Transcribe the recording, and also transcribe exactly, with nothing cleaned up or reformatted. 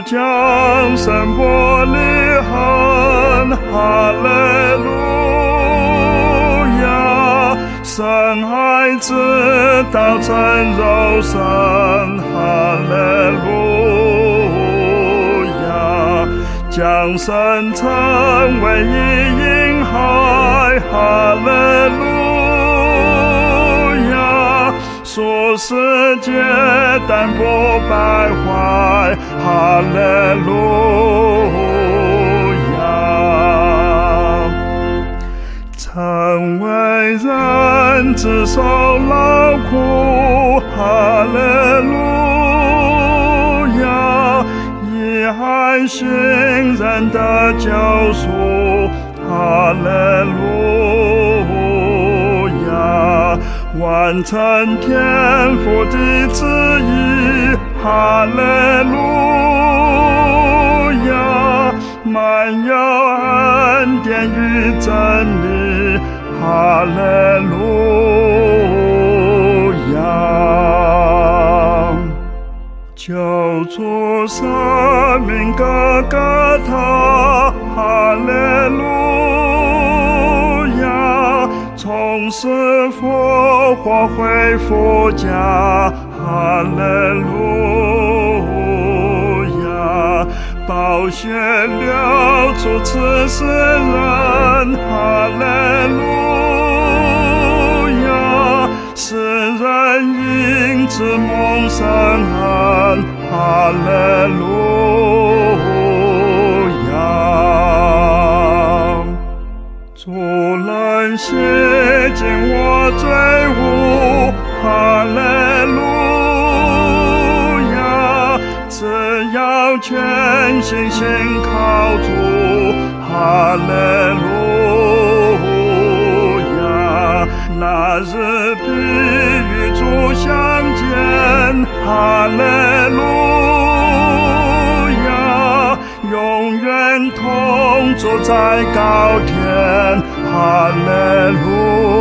降生波离恨，哈利路亚！生孩子道成肉身，哈利路亚！将生成为一婴孩，哈利路亚！属世界但不败坏，哈利路亚！曾为人自受劳苦，哈利路亚！以爱心人的救赎，哈利路亚！完成天父的旨意，哈利路亚！满有恩典与真理，哈利路亚！救主生命哥哥他，哈利路亚！从死复活恢复家，哈利路亚！宝血流出此世人，哈利路亚！使人因之蒙神恩，哈利路亚！主能洗净我罪污，哈利路亚！只要全心信靠主，哈利路亚！那日必与主相见，哈利路亚！永远同住在高天，哈利路